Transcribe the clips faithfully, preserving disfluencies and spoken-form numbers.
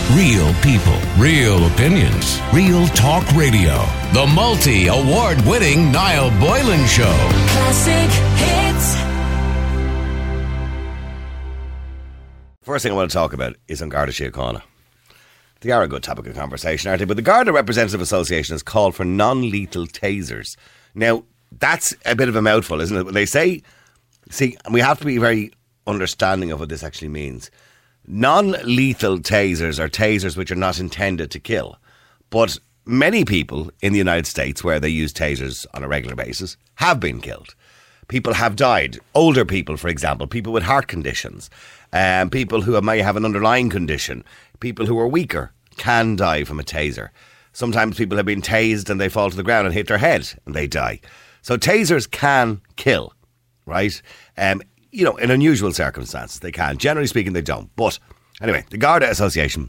Real people, real opinions, real talk radio. The multi-award-winning Niall Boylan Show. Classic hits. First thing I want to talk about is on Garda Síochána. They are a good topic of conversation, aren't they? But the Garda Representative Association has called for non-lethal tasers. Now, that's a bit of a mouthful, isn't it? They say, see, we have to be very understanding of what this actually means. Non-lethal tasers are tasers which are not intended to kill. But many people in the United States, where they use tasers on a regular basis, have been killed. People have died. Older people, for example, people with heart conditions, um, people who may have an underlying condition, people who are weaker can die from a taser. Sometimes people have been tased and they fall to the ground and hit their head and they die. So tasers can kill, right? Um, you know, in unusual circumstances they can. Generally speaking, they don't. But anyway, the Garda Association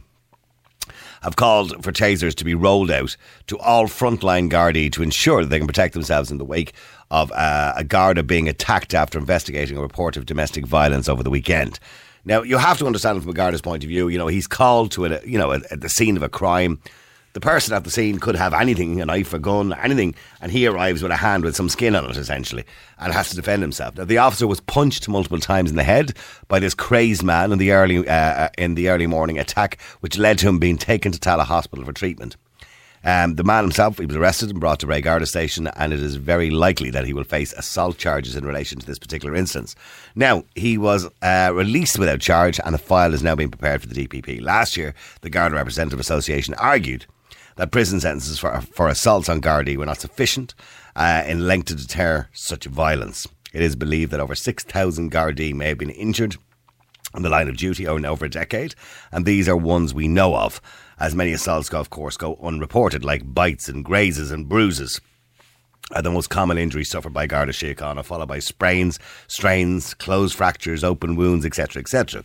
have called for tasers to be rolled out to all frontline Gardaí to ensure that they can protect themselves in the wake of uh, a Garda being attacked after investigating a report of domestic violence over the weekend. Now, you have to understand from a Garda's point of view, you know, he's called to it, you know, at, at the scene of a crime. The person at the scene could have anything, a knife, a gun, anything, and he arrives with a hand with some skin on it, essentially, and has to defend himself. Now, the officer was punched multiple times in the head by this crazed man in the early uh, in the early morning attack, which led to him being taken to Tallaght Hospital for treatment. Um, the man himself, he was arrested and brought to Bray Garda Station, and it is very likely that he will face assault charges in relation to this particular instance. Now, he was uh, released without charge, and a file is now being prepared for the D P P. Last year, the Garda Representative Association argued that prison sentences for, for assaults on Gardaí were not sufficient uh, in length to deter such violence. It is believed that over six thousand Gardaí may have been injured on the line of duty over over a decade, and these are ones we know of, as many assaults, of course, go unreported, like bites and grazes and bruises are the most common injuries suffered by Garda Síochána, followed by sprains, strains, closed fractures, open wounds, et cetera, et cetera.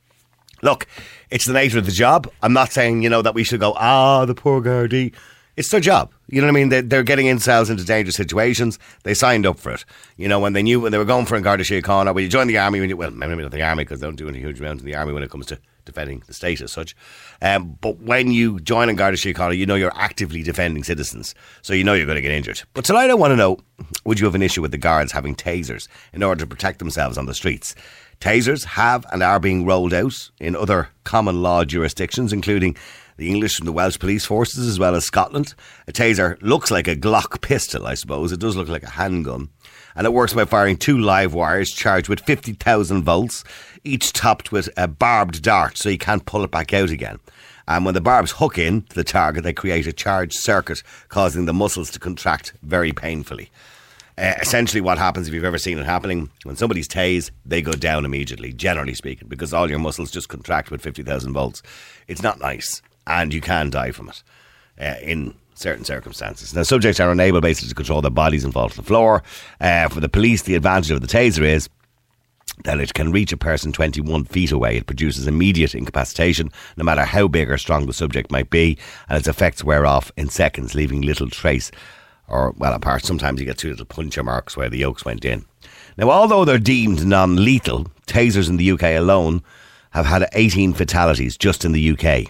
Look, it's the nature of the job. I'm not saying, you know, that we should go, ah, the poor Gardaí. It's their job. You know what I mean? They're, they're getting themselves into dangerous situations. They signed up for it. You know, when they knew when they were going for a Garda Síochána, when you join the army, when you, well, maybe not the army because they don't do any huge amount in the army when it comes to defending the state as such. Um, but when you join in Garda Síochána, you know you're actively defending citizens. So you know you're going to get injured. But tonight I want to know, would you have an issue with the guards having tasers in order to protect themselves on the streets? Tasers have and are being rolled out in other common law jurisdictions, including the English and the Welsh police forces, as well as Scotland. A taser looks like a Glock pistol, I suppose. It does look like a handgun. And it works by firing two live wires charged with fifty thousand volts, each topped with a barbed dart, so you can't pull it back out again. And when the barbs hook in to the target, they create a charged circuit, causing the muscles to contract very painfully. Uh, essentially what happens, if you've ever seen it happening, when somebody's tased, they go down immediately, generally speaking, because all your muscles just contract with fifty thousand volts. It's not nice, and you can die from it uh, in certain circumstances. Now, subjects are unable basically to control their bodies and fall to the floor. Uh, for the police, the advantage of the taser is that it can reach a person twenty-one feet away. It produces immediate incapacitation, no matter how big or strong the subject might be, and its effects wear off in seconds, leaving little trace. Or, well, apart, sometimes you get two little puncture marks where the yolks went in. Now, although they're deemed non-lethal, tasers in the U K alone have had eighteen fatalities just in the U K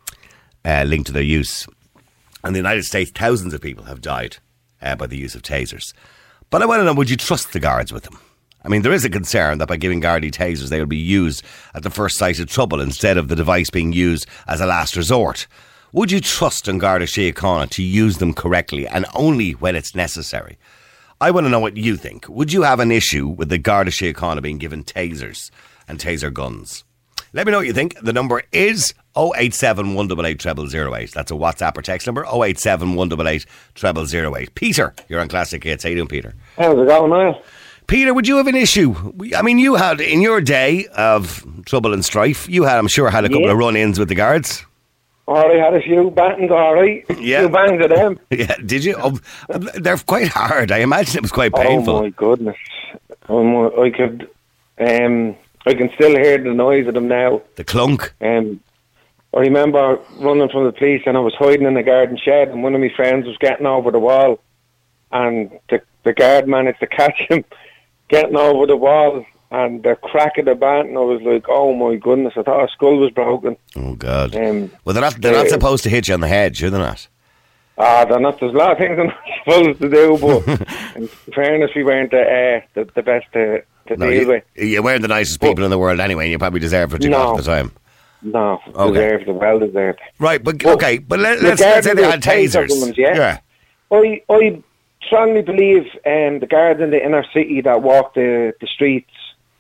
uh, linked to their use. In the United States, thousands of people have died uh, by the use of tasers. But I want to know, would you trust the guards with them? I mean, there is a concern that by giving Gardaí tasers, they will be used at the first sight of trouble instead of the device being used as a last resort. Would you trust in Garda Síochána to use them correctly and only when it's necessary? I want to know what you think. Would you have an issue with the Garda Síochána being given tasers and taser guns? Let me know what you think. The number is oh eight seven, one eight eight, zero zero zero eight. That's a WhatsApp or text number, oh eight seven, one eight eight, zero zero zero eight. Peter, you're on Classic Hits. How you doing, Peter? How's it going, Niall? Peter, would you have an issue? I mean, you had, in your day of trouble and strife, you had, I'm sure, had a couple yeah. of run-ins with the guards. Oh, they had a few bangs, all right. Yeah. A few bangs of them. Yeah, did you? Oh, they're quite hard. I imagine it was quite painful. Oh, my goodness. Oh, my, I could... Um, I can still hear the noise of them now. The clunk. Um, I remember running from the police and I was hiding in the garden shed and one of my friends was getting over the wall and the, the guard managed to catch him getting over the wall and the crack of the bat, and I was like, oh my goodness, I thought her skull was broken. Oh, God. Um, well, they're not, they're uh, not supposed to hit you on the head, sure they're not? Ah, they're not, there's a lot of things they're not supposed to do, but in fairness, we weren't the, uh, the, the best to, to no, deal you, with. You weren't the nicest people but, in the world anyway, and you probably deserved what you no, got at the time. No, okay. deserved, well deserved. Right, but, but okay, but let, let's, let's say they had tasers. Ones, yeah. yeah. I, I strongly believe um, the guards in the inner city that walk the, the streets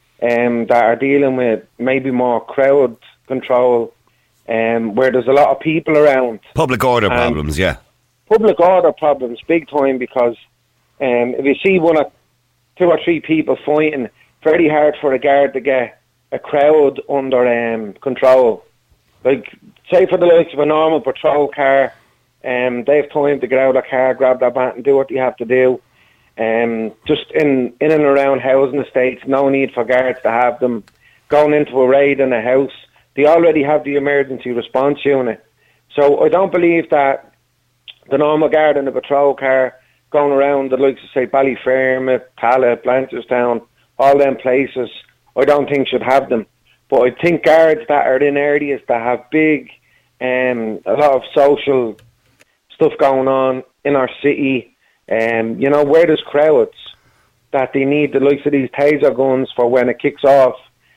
um, that are dealing with maybe more crowd control, um, where there's a lot of people around. Public order problems, yeah. Public order problems, big time, because um, if you see one or two or three people fighting, very hard for a guard to get a crowd under um, control. Like, say for the likes of a normal patrol car, um, they have time to get out of the car, grab their bat and do what they have to do. Um, just in, in and around housing estates, no need for guards to have them going into a raid in a house. They already have the emergency response unit. So I don't believe that the normal guard in a patrol car going around the likes of, say, Ballyfermot, Tallaght, Blanchardstown, all them places, I don't think should have them. But I think guards that are in areas that have big, um, a lot of social stuff going on in our city, um, you know, where there's crowds, that they need the likes of these taser guns for when it kicks off,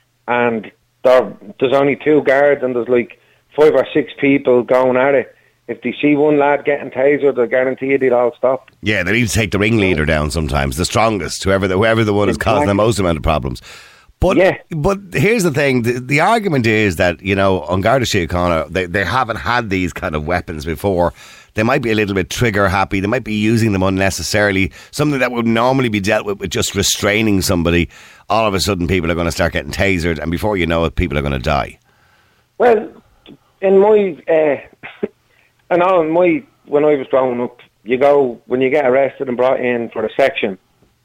and there, there's only two guards and there's like five or six people going at it. If they see one lad getting tasered, they'll guarantee you they'll all stop. Yeah, they need to take the ringleader down sometimes, the strongest, whoever the, whoever the one is causing the most amount of problems. But yeah. but here's the thing, the, the argument is that, you know, on Garda Síochána, they, they haven't had these kind of weapons before. They might be a little bit trigger happy. They might be using them unnecessarily. Something that would normally be dealt with with just restraining somebody. All of a sudden, people are going to start getting tasered, and before you know it, people are going to die. Well, in my, uh, I know in my, when I was growing up, you go, when you get arrested and brought in for a section,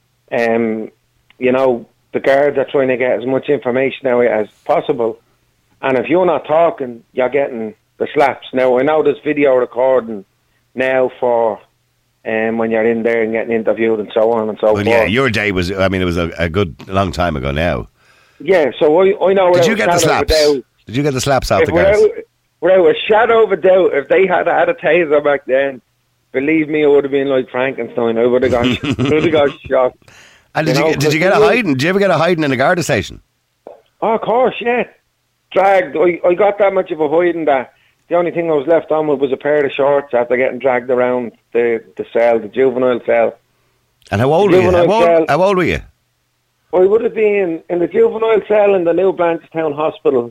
um, you know, the guards are trying to get as much information out as possible. And if you're not talking, you're getting the slaps. Now, I know there's video recording now for um, when you're in there and getting interviewed and so on and so well, forth. Yeah, your day was, I mean, it was a, a good long time ago now. Yeah, so I, I know... Did you get the slaps? Doubt, Did you get the slaps off the without, guards? without a shadow of a doubt, if they had had a taser back then, believe me, it would have been like Frankenstein. I would have gone, would have got shot. And did you, you, know, get, did you get a hiding? Did you ever get a hiding in a Garda station? Oh, of course, yeah. Dragged. I, I got that much of a hiding that the only thing I was left on with was a pair of shorts after getting dragged around the, the cell, the juvenile cell. And how old were you? How old, how old were you? I would have been in the juvenile cell in the new Blanchardstown Hospital.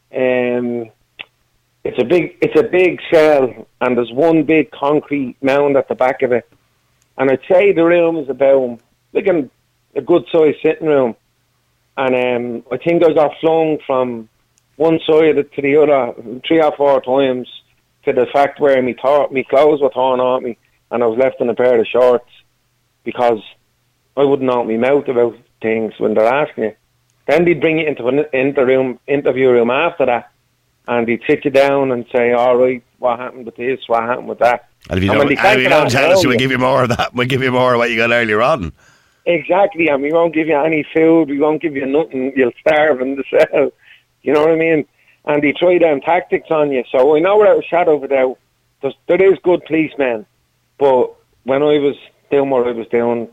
Um, it's a big, it's a big cell, and there's one big concrete mound at the back of it. And I'd say the room is about like an, a good sized sitting room. And um, I think I got flung from one side to the other three or four times, to the fact where me, tor- me clothes were torn off me and I was left in a pair of shorts, because I wouldn't know my mouth about things when they're asking you. Then they'd bring you into an inter- room, interview room after that, and they'd sit you down and say, all right, what happened with this, what happened with that. And if you and don't, and if you don't tell us, we'll give you more of that. We'll give you more of what you got earlier on. Exactly, and we won't give you any food, we won't give you nothing, you'll starve in the cell. You know what I mean? And they try them tactics on you. So I know without a shadow of a doubt, there is good policemen, but when I was doing what I was doing,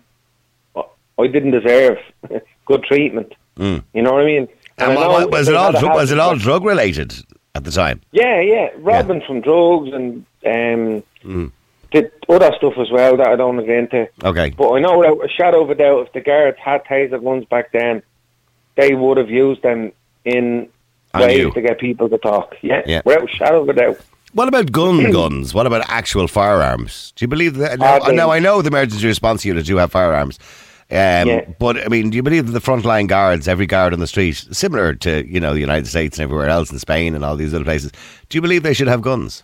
I didn't deserve good treatment. Mm. You know what I mean? And, and what, was it all dr- was it all drug related at the time? Yeah, yeah, robbing yeah. from drugs and um, mm. did other stuff as well that I don't get into. Okay, but I know without a shadow of a doubt, if the guards had taser guns back then, they would have used them in on ways you. to get people to talk. Yeah, yeah. without a shadow of a doubt. What about gun guns? What about actual firearms? Do you believe that? Now, uh, now I know the emergency response units do have firearms. Um, yeah. But, I mean, do you believe that the frontline guards, every guard on the street, similar to, you know, the United States and everywhere else in Spain and all these other places, do you believe they should have guns?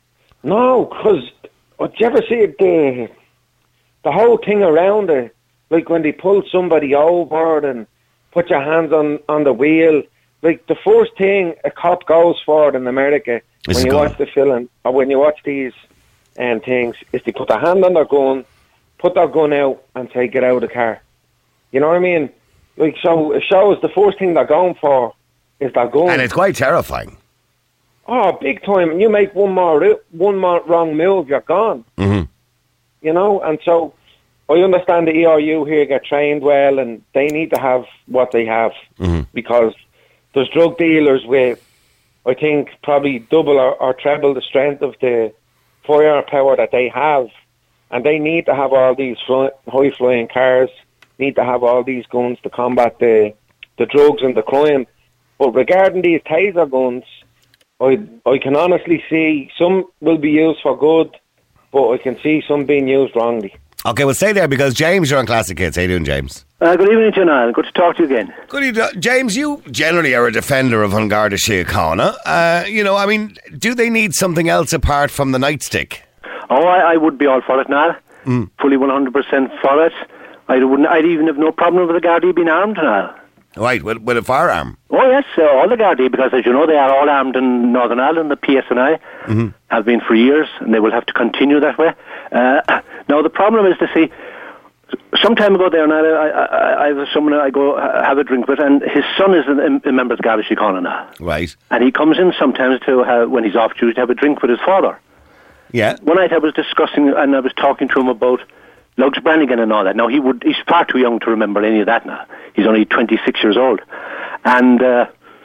No, because did you ever see the, the whole thing around it? Like when they pull somebody over and put your hands on, on the wheel. Like the first thing a cop goes for in America It's when you gun. watch the film, or when you watch these um, things, is they put their hand on their gun, put their gun out and say, get out of the car. You know what I mean? Like, so it shows the first thing they're going for is their gun. And it's quite terrifying. Oh, big time. And you make one more ro- one more wrong move, you're gone. Mm-hmm. You know, and so I understand the E R U here get trained well, and they need to have what they have, mm-hmm. because there's drug dealers with, I think, probably double or, or treble the strength of the firepower that they have, and they need to have all these fly, high-flying cars, need to have all these guns to combat the the drugs and the crime. But regarding these taser guns, I I can honestly see some will be used for good, but I can see some being used wrongly. Okay, well, stay there, because James, you're on Classic Hits. How you doing, James? Uh, good evening, John. Good to talk to you again. Good evening. James, you generally are a defender of An Garda Síochána. Uh, you know, I mean, do they need something else apart from the nightstick? Oh, I, I would be all for it now. Mm. Fully one hundred percent for it. I wouldn't. I'd even have no problem with the Gardaí being armed now. Right, with, with a firearm? Oh, yes, uh, all the Gardaí, because as you know, they are all armed in Northern Ireland. The P S N I mm-hmm. have been for years, and they will have to continue that way. Uh, now, the problem is to see, some time ago there, and I, I, I, I was someone I go have a drink with, and his son is a, a member of the Garda Síochána now. Right. And he comes in sometimes to have, when he's off duty, to have a drink with his father. Yeah. One night I was discussing, and I was talking to him about Lugs Brannigan and all that. Now, he would, he's far too young to remember any of that now. He's only twenty-six years old. And uh,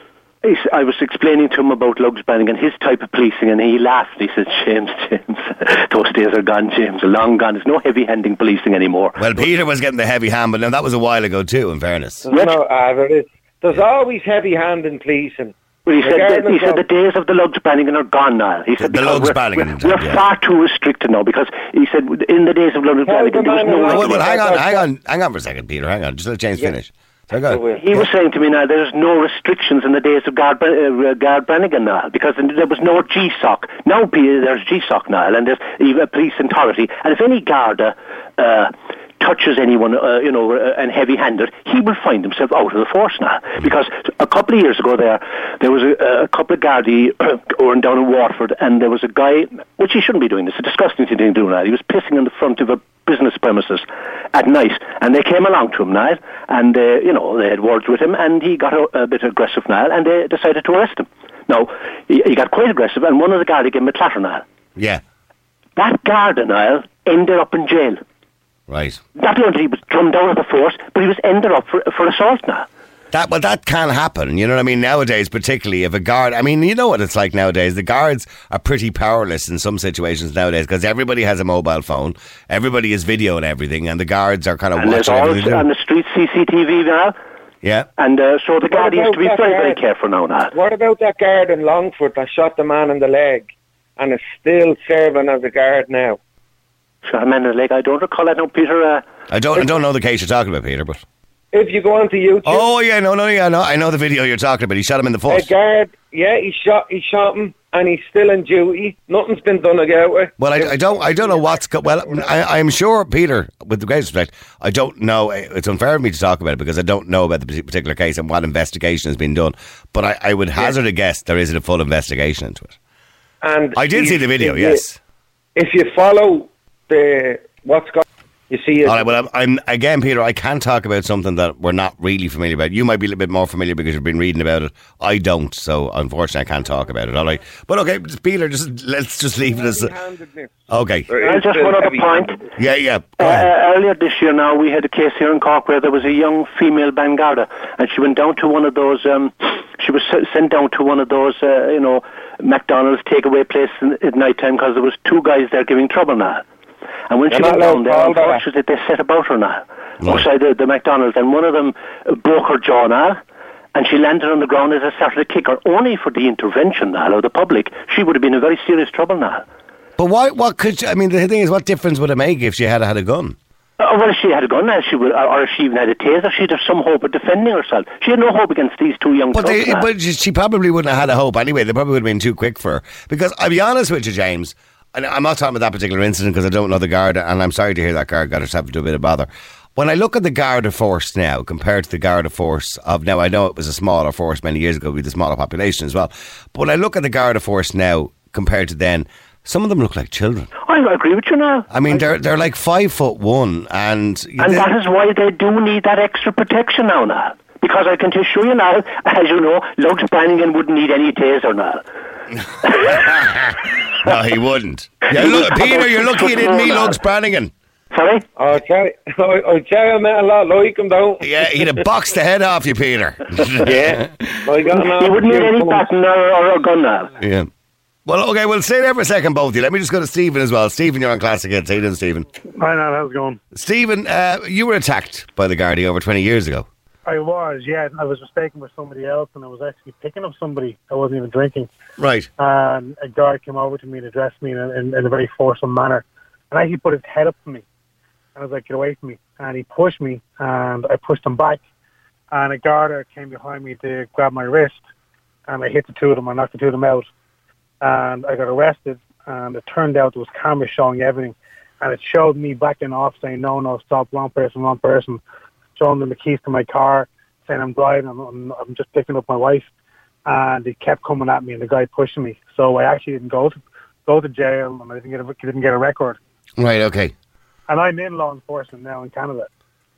I was explaining to him about Lugs Brannigan, his type of policing, and he laughed. He said, James, James, those days are gone, James, are long gone. There's no heavy-handing policing anymore. Well, Peter was getting the heavy hand, but now that was a while ago too, in fairness. There's, no, uh, there is. There's always heavy-handing policing. Well, he said, that, he said the days of the Lugs Brannigan are gone now. He said the Lugs Brannigan. We're, we're yeah. far too restricted now, because he said in the days of Lugs Brannigan there was no... Well, well, hang on, hang on, hang on for a second, Peter, hang on. Just let James yeah. finish. So go. He was saying to me now, there's no restrictions in the days of Guard, uh, Guard Brannigan now, because there was no G S O C. Now there's G S O C now, and there's a police authority. And if any Garda uh, touches anyone, uh, you know, uh, and heavy-handed, he will find himself out of the force now. Because a couple of years ago there, there was a, a couple of Gardaí going down in Waterford, and there was a guy, which he shouldn't be doing this, a disgusting thing to do now. He was pissing in the front of a business premises at night, and they came along to him now, and uh, you know, they had words with him, and he got a, a bit aggressive now, and they decided to arrest him. Now, he, he got quite aggressive, and one of the Garda gave him a clatter now. Yeah. That Garda now ended up in jail. Right. Not only he was drummed out of the force, but he was ended up for, for assault now. That, well, that can happen, you know what I mean, nowadays, particularly if a guard, I mean, you know what it's like nowadays, the guards are pretty powerless in some situations nowadays, because everybody has a mobile phone, everybody is video and everything, and the guards are kind of and watching all everything. On the street C C T V now. Yeah. And uh, so the guard needs to be very, very careful now, now. What about that guard in Longford that shot the man in the leg, and is still serving as a guard now? Shot a man in the leg, I don't recall that now, Peter. Uh, I don't I don't know the case you're talking about, Peter, but... If you go onto YouTube... Oh, yeah, no, no, yeah, no, I know the video you're talking about. He shot him in the foot. A guard, yeah, he shot he shot him, and he's still in duty. Nothing's been done about it. Well, I, I don't I don't know what's... Co- well, I, I'm sure, Peter, with the greatest respect, I don't know... It's unfair of me to talk about it, because I don't know about the particular case and what investigation has been done. But I, I would hazard yeah. a guess there isn't a full investigation into it. And I did see the video, if yes. You, if you follow the... What's got... You see it. All right, well, I'm, I'm again, Peter, I can't talk about something that we're not really familiar about. You might be a little bit more familiar because you've been reading about it. I don't, so unfortunately I can't talk about it. All right. But okay, Peter, just let's just leave it as... Okay. Uh, just one other point. Yeah, yeah. Uh, earlier this year now, we had a case here in Cork where there was a young female Bangarda, and she went down to one of those... Um, she was sent down to one of those, uh, you know, McDonald's takeaway places at night time because there was two guys there giving trouble now. And when You're she went down there, unfortunately, they set about her now, right. outside the, the McDonald's, and one of them broke her jaw now, and she landed on the ground as I started to kick her, only for the intervention now of the public. She would have been in very serious trouble now. But why, what could, I mean, the thing is, what difference would it make if she had had a gun? Oh, well, if she had a gun, she would, or if she even had a taser, she'd have some hope of defending herself. She had no hope against these two young but, they, now. but she probably wouldn't have had a hope anyway. They probably would have been too quick for her. Because I'll be honest with you, James... And I'm not talking about that particular incident because I don't know the Garda, and I'm sorry to hear that Garda got herself into a bit of bother. When I look at the Garda force now compared to the Garda force of now, I know it was a smaller force many years ago with a smaller population as well. But when I look at the Garda force now compared to then, Some of them look like children. I agree with you now. I mean, they're they're like five foot one, and and they, that is why they do need that extra protection now, now. Because I can assure you now, as you know, Lugs Brannigan wouldn't need any taser now. No, he wouldn't. Yeah, look, Peter, you're lucky you didn't meet Lugs Brannigan. Sorry? Oh, Jerry, oh, Jerry, I met a lot like him, though. Yeah, he'd have boxed the head off you, Peter. Yeah. I got he wouldn't need any baton or, or a gun now. Yeah. Well, okay, we'll stay there for a second, both of you. Let me just go to Stephen as well. Stephen, you're on Classic Hits. How you doing, Stephen? Hi, now, how's it going? Stephen, uh, you were attacked by the Gardaí over twenty years ago. I was, yeah. I was mistaken for somebody else, and I was actually picking up somebody. I wasn't even drinking. Right. And a guard came over to me and addressed me in a, in, in a very forceful manner. And actually put his head up to me. And I was like, get away from me. And he pushed me, and I pushed him back. And a guard came behind me to grab my wrist. And I hit the two of them. I knocked the two of them out. And I got arrested. And it turned out there was cameras showing everything. And it showed me backing off, saying, no, no, stop, wrong person, wrong person. Showing them the keys to my car, saying I'm driving, I'm, I'm, I'm just picking up my wife. And they kept coming at me, and the guy pushing me. So I actually didn't go to go to jail, and I didn't get a, didn't get a record. Right, okay. And I'm in law enforcement now in Canada.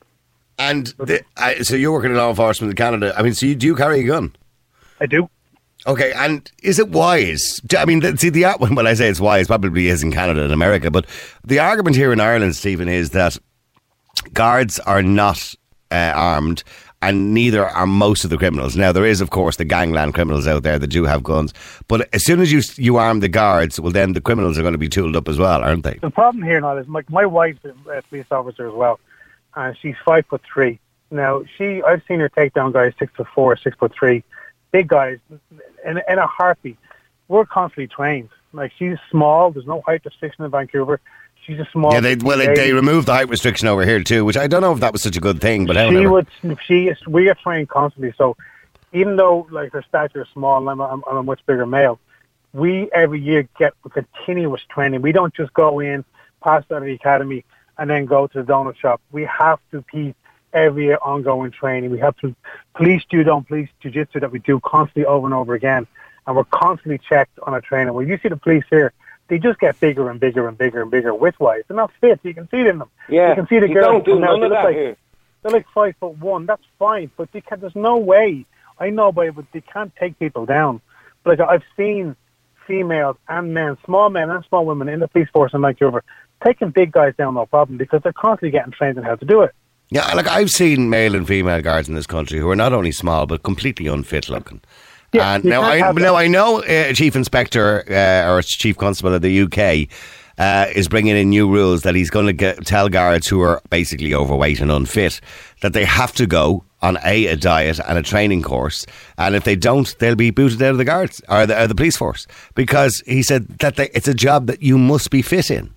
And the, uh, so you're working in law enforcement in Canada. I mean, so you, do you carry a gun? I do. Okay, and is it wise? I mean, see, the when I say it's wise, probably is in Canada and America, but the argument here in Ireland, Stephen, is that guards are not uh, armed, and neither are most of the criminals. Now, there is, of course, the gangland criminals out there that do have guns, but as soon as you you arm the guards, well, then the criminals are going to be tooled up as well, aren't they? The problem here now is my, my wife's a police officer as well, and she's five foot three. Now, she I've seen her take down guys six foot four, six foot three, big guys, in, in a heartbeat. We're constantly trained. Like, she's small. There's no height restriction in Vancouver. She's a small. Yeah, they, well, they, they removed the height restriction over here too, which I don't know if that was such a good thing. But she however. would. She is. We are trained constantly. So even though like her stature is small, and I'm a, I'm a much bigger male, we every year get continuous training. We don't just go in, pass out of the academy, and then go to the donut shop. We have to keep every year ongoing training. We have to police judo and police jiu-jitsu that we do constantly over and over again, and we're constantly checked on our training. When you see the police here, they just get bigger and bigger and bigger and bigger width-wise. They're not fit. You can see it in them. Yeah, you can see the you girls. Don't do none of that like, here. They're like five foot one. That's fine, but they can, there's no way. I know, but but they can't take people down. But like I've seen females and men, small men and small women in the police force in Vancouver, taking big guys down, no problem, because they're constantly getting trained on how to do it. Yeah, like I've seen male and female guards in this country who are not only small but completely unfit looking. Yeah, and now I now I know uh, Chief Inspector uh, or Chief Constable of the U K uh, is bringing in new rules that he's going to tell guards who are basically overweight and unfit that they have to go on a, a diet and a training course, and if they don't, they'll be booted out of the guards or the, or the police force, because he said that they, it's a job that you must be fit in.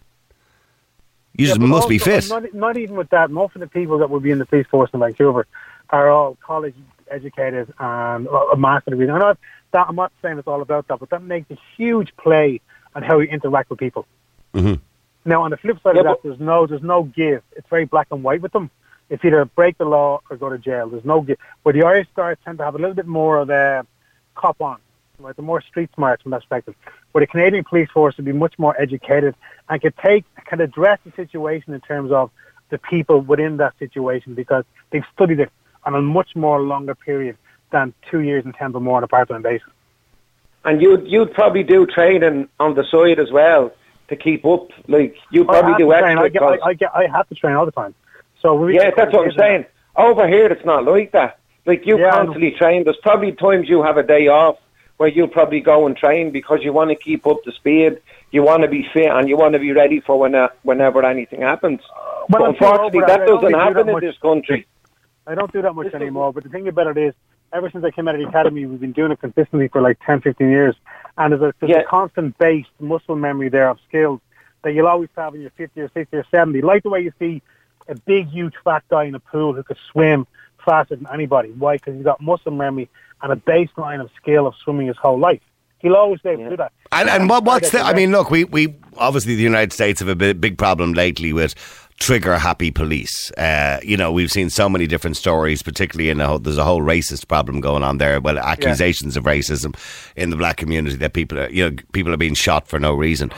You yeah, just must also, be fit. Not, not even with that. Most of the people that will be in the police force in Vancouver are all college educated and a master degree. I'm not, that, I'm not saying it's all about that, but that makes a huge play on how you interact with people. Mm-hmm. Now, on the flip side yeah, of that, there's no there's no give. It's very black and white with them. It's either break the law or go to jail. There's no give. But the Irish guards tend to have a little bit more of a cop on. Right? They're more street smart from that perspective. But the Canadian police force would be much more educated and could take, can address the situation in terms of the people within that situation, because they've studied it on a much more longer period than two years in Temple more on a part-time basis. And you'd, you'd probably do training on the side as well to keep up. Like, you probably do extra. I, get, I, I, get, I have to train all the time. So we yeah, that's what I'm saying. Over here, it's not like that. Like, you yeah, constantly train. There's probably times you have a day off where you'll probably go and train because you want to keep up the speed, you want to be fit, and you want to be ready for when, uh, whenever anything happens. Uh, but unfortunately, that doesn't happen in this country. I don't do that much anymore, but the thing about it is, ever since I came out of the academy, we've been doing it consistently for like ten, fifteen years, and there's a, there's yeah. a constant base muscle memory there of skills that you'll always have when you're fifty or sixty or seventy, like the way you see a big, huge, fat guy in a pool who could swim faster than anybody. Why? Because he's got muscle memory and a baseline of skill of swimming his whole life. He'll always be able yeah. to do that. And, and what, what's the, I mean, look, we, we obviously the United States have a big, big problem lately with trigger-happy police. Uh, you know, we've seen so many different stories, particularly in a whole, there's a whole racist problem going on there. Well, accusations yeah. of racism in the black community that people are, you know, people are being shot for no reason.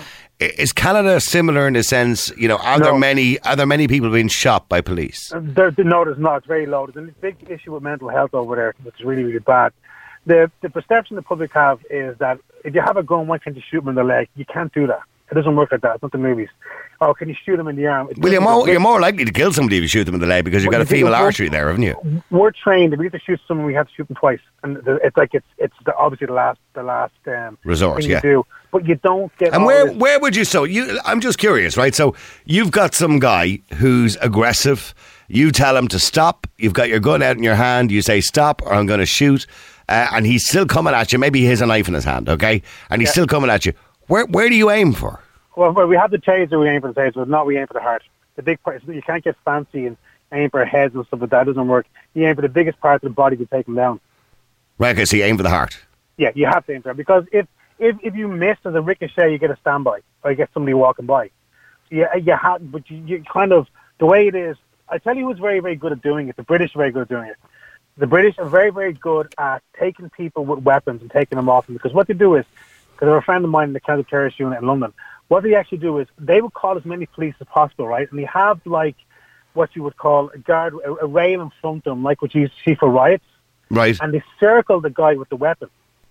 is Canada similar in a sense? You know, are No. there many are there many people being shot by police? There, no, there's not. It's very low. There's a big issue with mental health over there, which is really, really bad. The the perception the public have is that if you have a gun, why can't you shoot them in the leg? You can't do that. It doesn't work like that. It's not the movies. Oh, can you shoot them in the arm? It Well, you're doesn't more, work. you're more likely to kill somebody if you shoot them in the leg because you've Well, got a you think female we're- artery there, haven't you? We're trained. If we have to shoot someone, we have to shoot them twice, and the, it's like it's it's the, obviously the last the last um, Resort, thing yeah. you do. But you don't get. And all where this- where would you so you? I'm just curious, right? So you've got some guy who's aggressive. You tell him to stop. You've got your gun out in your hand. You say stop, or I'm going to shoot. Uh, and he's still coming at you. Maybe he has a knife in his hand, okay? And he's Yeah. still coming at you. Where where do you aim for? Well, well, we have the taser. We aim for the taser, but not we aim for the heart. The big part. You can't get fancy and aim for heads and stuff like that. It doesn't work. You aim for the biggest part of the body to take them down. Right, okay, so you aim for the heart. Yeah, you have to aim for it because if if if you miss as a ricochet, you get a standby or you get somebody walking by. So you you have, but you, you kind of the way it is. I tell you, who's very very good at doing it. The British are very good at doing it. The British are very very good at taking people with weapons and taking them off them because what they do is, because I have a friend of mine in the counter-terrorist unit in London. What they actually do is they would call as many police as possible, right? And they have like what you would call a guard, a, a rail in front of them, like what you used to see for riots. Right. And they circle the guy with the weapon,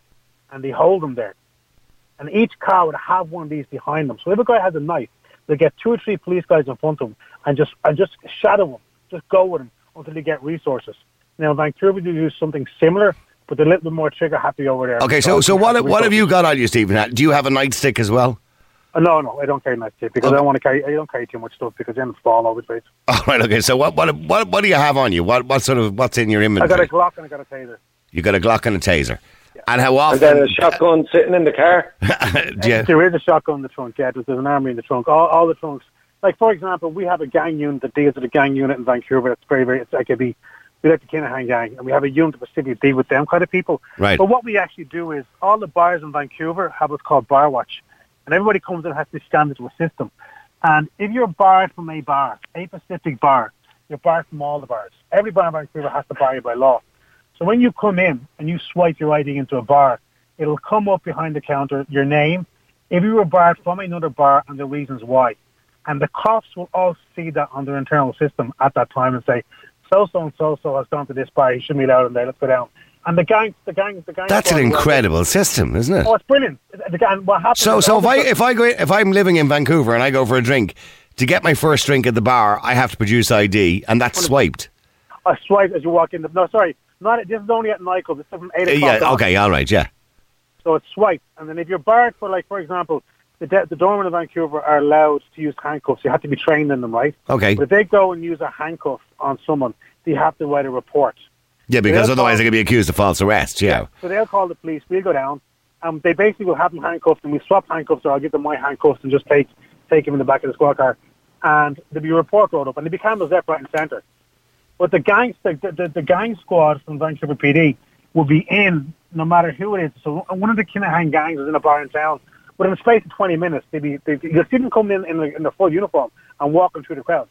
and they hold him there. And each car would have one of these behind them. So if a guy has a knife, they get two or three police guys in front of him and just and just shadow him, just go with him until they get resources. Now Vancouver do use something similar, but they're a little bit more trigger happy over there. Okay, so so what what have you got on you, Stephen? Do you have a nightstick as well? Uh, no, no, I don't carry that shit because Okay. I don't want to carry. I don't carry too much stuff because then it's fall over the place. All right, okay. So what what what what do you have on you? What what sort of what's in your I got inventory? a Glock and I got a taser. You got a Glock and a taser. Yeah. And how And often? then a shotgun sitting in the car. do you, There is a shotgun in the trunk. Yeah, there's, there's an army in the trunk. All, all the trunks. Like for example, we have a gang unit that deals with a gang unit in Vancouver. That's very very. It's like a be. We like the Kinahan gang, and we have a unit that specifically deal with them kind of people. Right. But what we actually do is all the bars in Vancouver have what's called bar watch, and everybody comes in and has to scan into a system. And if you're barred from a bar, a specific bar, you're barred from all the bars. Every bar in Vancouver has to bar you by law. So when you come in and you swipe your I D into a bar, it'll come up behind the counter, your name, if you were barred from another bar and the reasons why. And the cops will all see that on their internal system at that time and say, so-so and so-so has gone to this bar, he shouldn't be allowed in there, let's go down. And the gang, the gang, the gang... that's an incredible system, isn't it? Oh, it's brilliant. The gang, what happens... So is so all if the- I if I go if I'm living in Vancouver and I go for a drink, to get my first drink at the bar, I have to produce I D, and that's swiped. I swipe as you walk in. The, no, sorry, not this is only at nightclubs. This is from eight Uh, o'clock. yeah. on. Okay. All right. Yeah. So it's swipe, and then if you're barred for, like, for example, the de- the doormen of Vancouver are allowed to use handcuffs. You have to be trained in them, right? Okay. But if they go and use a handcuff on someone, they have to write a report. Yeah, because they'll otherwise call- they could be accused of false arrest. Yeah. So they'll call the police. We'll go down. Um, they basically will have them handcuffed, and we swap handcuffs, or I'll give them my handcuffs and just take take him in the back of the squad car. And there'll be a report wrote up, and there'll be cameras left, right, and centre. But the gang, the, the, the gang squad from Vancouver P D will be in no matter who it is. So one of the Kinahan gangs is in a bar in town. But in the space of twenty minutes, they'll be, they, you'll see them come in in the, in the full uniform and walking through the crowd.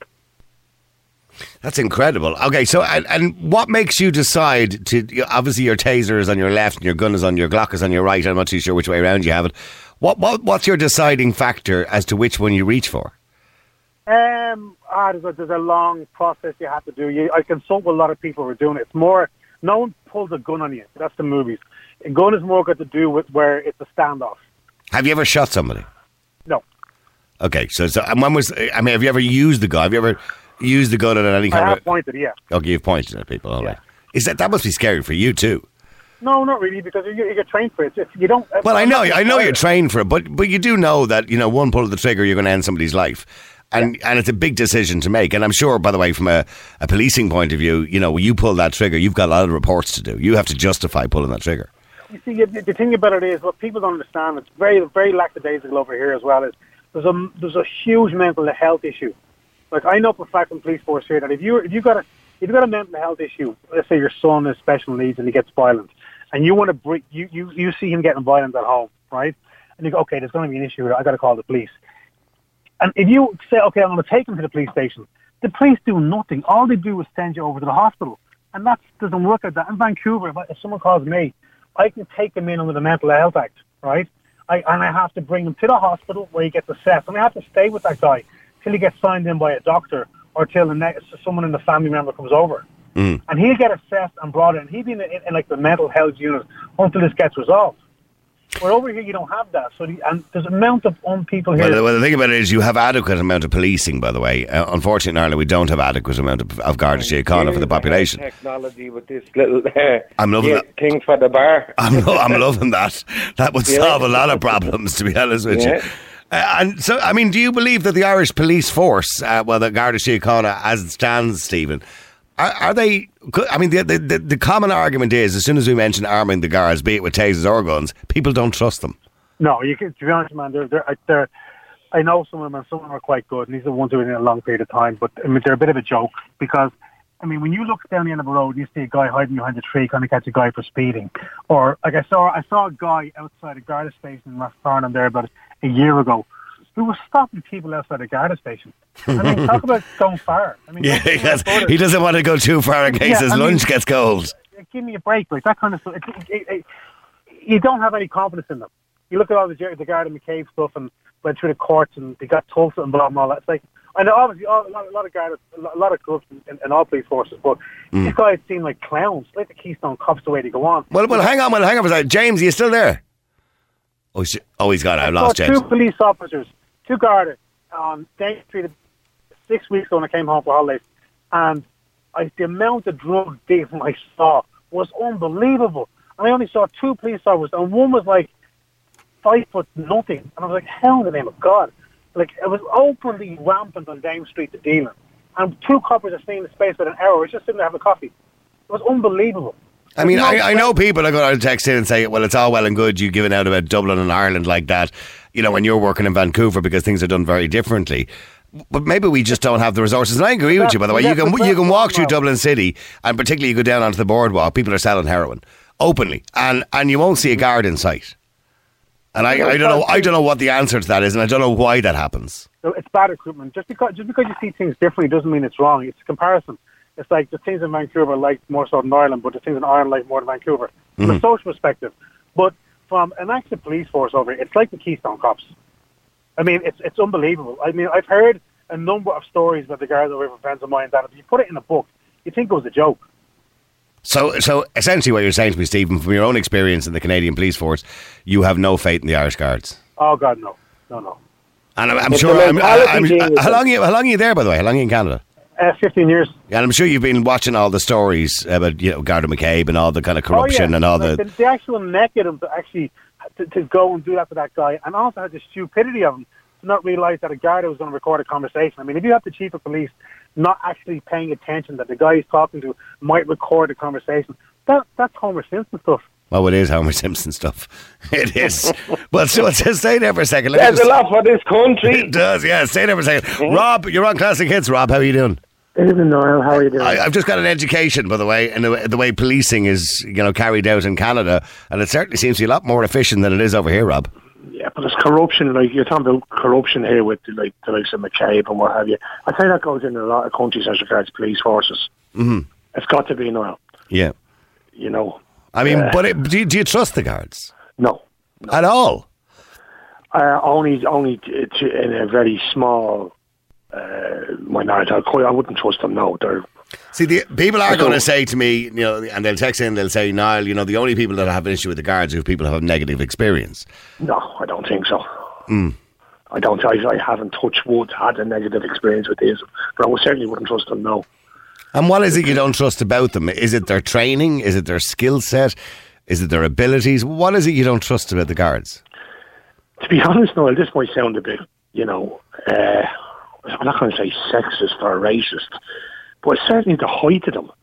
That's incredible. Okay, so and, and what makes you decide to? you- Obviously, your taser is on your left, and your gun is on your Glock is on your right. I'm not too sure which way around you have it. What what what's your deciding factor as to which one you reach for? Um, ah, there's a, there's a long process you have to do. You, I consult with a lot of people who are doing it. It's more, no one pulls a gun on you. That's the movies. A gun is more got to do with where it's a standoff. Have you ever shot somebody? No. Okay, so so and when was? I mean, have you ever used the gun? Have you ever used the gun at any I kind have of? pointed, yeah. Okay, you've pointed at people. All Yeah. right. Is that that must be scary for you too? No, not really, because you, you get trained for it. If you don't. Well, I I'm know, not I know you're tired. trained for it, but but you do know that you know one pull of the trigger, you're going to end somebody's life, and and it's a big decision to make. And I'm sure, by the way, from a, a policing point of view, you know, when you pull that trigger, you've got a lot of reports to do. You have to justify pulling that trigger. You see, the, the thing about it is, what people don't understand, it's very, very lackadaisical over here as well, is there's a, there's a huge mental health issue. Like, I know for a fact from police force here that if you if you got a if you got a mental health issue, let's say your son has special needs and he gets violent, and you want to bring you, you you see him getting violent at home, right? And you go, okay, there's going to be an issue here. I got to call the police. And if you say, okay, I'm going to take him to the police station, the police do nothing. All they do is send you over to the hospital, and that doesn't work like that. In Vancouver, if, I, if someone calls me, I can take them in under the Mental Health Act, right? I, and I have to bring him to the hospital where he gets assessed. And I have to stay with that guy till he gets signed in by a doctor or till the next, someone in the family member comes over. Mm. And he'll get assessed and brought in. He'll be in, in, in like the mental health unit until this gets resolved. But over here, you don't have that. So, the, and there's an amount of um, people here. Well, well, the thing about it is you have adequate amount of policing, by the way. Uh, unfortunately, in Ireland, we don't have adequate amount of, of Garda Síochána for the population. Technology with this little uh, I'm loving yeah, that. thing for the bar. I'm, lo- I'm loving that. That would Yeah. solve a lot of problems, to be honest with Yeah. you. Uh, and so, I mean, do you believe that the Irish police force, uh, well, the Garda Síochána, as it stands, Stephen, are, are they... I mean, the, the the common argument is, as soon as we mention arming the guards, be it with tasers or guns, people don't trust them. No, you can, to be honest, man, they're, they're, they're, I know some of them, and some of them are quite good, and these are the ones who are in a long period of time, but I mean, they're a bit of a joke, because, I mean, when you look down the end of the road, you see a guy hiding behind a tree trying to catch a guy for speeding, or, like, I saw I saw a guy outside a Garda station in Rathfarnham there about a year ago, who was stopping people outside a Garda station. I mean, talk about going far. I mean, Yeah, he, has, he doesn't want to go too far in case Yeah, his I mean, lunch gets cold. Give me a break, like that kind of stuff. It, it, it, you don't have any confidence in them. You look at all the the Garda McCabe stuff and went through the courts and they got Tulsa and blah and all that. It's like, I know obviously all, a lot, a lot of Garda, a lot of clubs in, in all police forces, but Mm. these guys seem like clowns, like the Keystone Cops, the way they go on. Well, well, hang on, well, hang on for a second. James, are you still there? Oh, sh- oh he's gone. I I lost saw James. two police officers, two Garda, on Dane Street six weeks ago when I came home for holidays, and I, the amount of drug dealing I saw was unbelievable. And I only saw two police officers, and one was like five foot nothing, and I was like, hell in the name of God. Like, it was openly rampant on Dame Street, the dealing. And two coppers are staying in the space for an hour. We're just sitting there having a coffee. It was unbelievable. I mean, There's no I, I know people are going to text in and say, well, it's all well and good you giving out about Dublin and Ireland like that, you know, when you're working in Vancouver because things are done very differently. But maybe we just don't have the resources. And I agree with you, by the way. You can you can walk through Dublin City, and particularly you go down onto the boardwalk, people are selling heroin openly, and, and you won't see a guard in sight. And I, I don't know I don't know what the answer to that is, and I don't know why that happens. So it's bad recruitment. Just because just because you see things differently doesn't mean it's wrong. It's a comparison. It's like the things in Vancouver like more so than Ireland, but the things in Ireland like more than Vancouver. From Mm-hmm. a social perspective. But from an active police force over here, it's like the Keystone Cops. I mean, it's it's unbelievable. I mean, I've heard a number of stories about the guards over here from friends of mine that if you put it in a book, you think it was a joke. So, so essentially, what you're saying to me, Stephen, from your own experience in the Canadian Police Force, you have no faith in the Irish Guards. Oh God, no, no, no. And I'm, I'm But sure. the I'm, mentality I'm, thing is how long? Are you, how long are you there, by the way? How long are you in Canada? Uh, Fifteen years. Yeah, and I'm sure you've been watching all the stories about, you know, Garda McCabe and all the kind of corruption oh, yeah. and all like the. the the actual neck of him to actually to, to go and do that to that guy, and also had the stupidity of him to not realise that a guard was going to record a conversation. I mean, if you have the chief of police not actually paying attention that the guy he's talking to might record a conversation, that that's Homer Simpson stuff. Oh, it is Homer Simpson stuff. It is. Well, so, so stay there for a second. Let me There's just- a lot for this country. It does, yeah. Stay there for a second. Rob, you're on Classic Hits. Rob, how are you doing? Evening, Noel. How are you doing? I, I've just got an education, by the way, in the, the way policing is, you know, carried out in Canada, and it certainly seems to be a lot more efficient than it is over here, Rob. Yeah, but it's corruption. Like you're talking about corruption here with the, like the likes of McCabe and what have you. I think that goes in a lot of countries as regards police forces. Mm-hmm. It's got to be Noel. Yeah. You know. I mean, Uh, but it, do, you, do you trust the guards No, at all? uh, only only t- t- in a very small uh, minority. I I wouldn't trust them. No, they're See, the people are I going to don't- say to me, you know, and they'll text in, they'll say, Niall, you know, the only people that have an issue with the guards are people who have negative experience. no. I don't think so. Mm. I don't. I, I haven't touched wood, had a negative experience with these, but I certainly wouldn't trust them. No. And what is it you don't trust about them? Is it their training? Is it their skill set? Is it their abilities? What is it you don't trust about the guards? To be honest, Noel, this might sound a bit, you know, uh, I'm not going to say sexist or racist, but certainly the height of them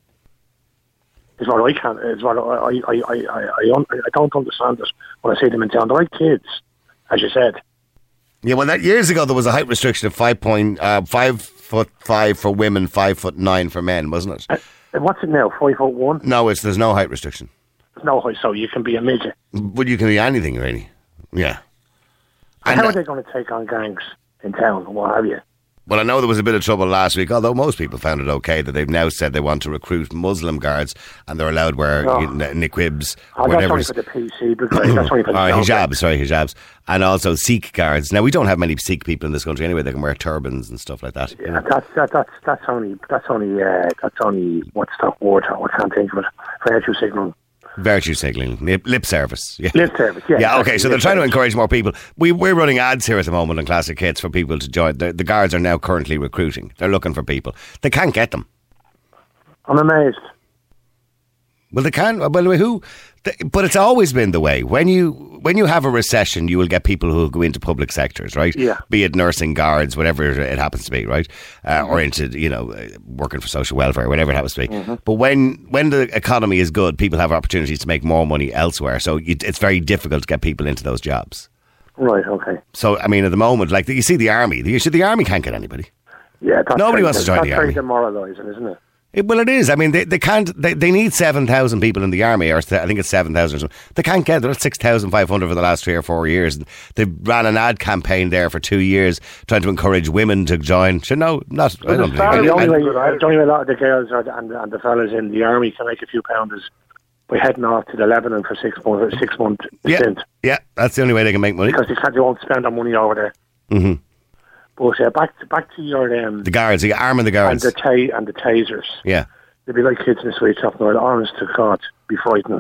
is what I can't. Is what I I I I I, I, un- I don't understand it when I see them in town. They're like kids, as you said. Yeah, well, that years ago there was a height restriction of five point uh, five foot five for women, five foot nine for men, wasn't it? Uh, and what's it now? Five foot one? No, it's there's no height restriction. No height, so you can be a midget. But you can be anything, really. Yeah. And How uh, are they going to take on gangs in town and what have you? Well, I know there was a bit of trouble last week, although most people found it okay that they've now said they want to recruit Muslim guards and they're allowed wear Oh. you know, niqabs, Oh, that's whatever. only for the P C, because that's only for the Uh, job. hijabs, sorry, hijabs. And also Sikh guards. Now, we don't have many Sikh people in this country anyway. They can wear turbans and stuff like that. you Yeah, know. that's that, that's that's only that's only uh, that's only what's that word? I can't think of it. Virtue signal. Virtue signalling, lip, lip service. Yeah. Lip service, yeah. Yeah, okay, exactly, so they're lip trying to service. encourage more people. We, we're running ads here at the moment on Classic Hits for people to join. The, the guards are now currently recruiting. They're looking for people. They can't get them. I'm amazed. Well, they can. Well, who? They, but it's always been the way. When you when you have a recession, you will get people who go into public sectors, right? Yeah. Be it nursing, guards, whatever it happens to be, right? Uh, or into you know uh, working for social welfare, whatever it happens to be. Mm-hmm. But when when the economy is good, people have opportunities to make more money elsewhere. So you, it's very difficult to get people into those jobs. Right. Okay. So I mean, at the moment, like you see the army, the issue, the army can't get anybody. Yeah. That's Nobody very, wants to join that's the very army. demoralising, isn't it? It, well, it is. I mean, they, they can't. They, they need seven thousand people in the army, or th- I think it's seven thousand or something. They can't get. They're at six thousand five hundred for the last three or four years. And they ran an ad campaign there for two years, trying to encourage women to join. So no, not. I don't think. And the only I- way, the only way a lot of the girls are, and, and the fellas in the army can make a few pounds is by heading off to the Lebanon for six months, six month yeah, stint, yeah, that's the only way they can make money. because they can't, they won't spend their money over there. Mm-hmm. But uh, back to back to your um, The guards, the arming the and guards. the ta- and the tasers. Yeah, They'd be like kids in a sweet shop. No, honest to God, be frightening.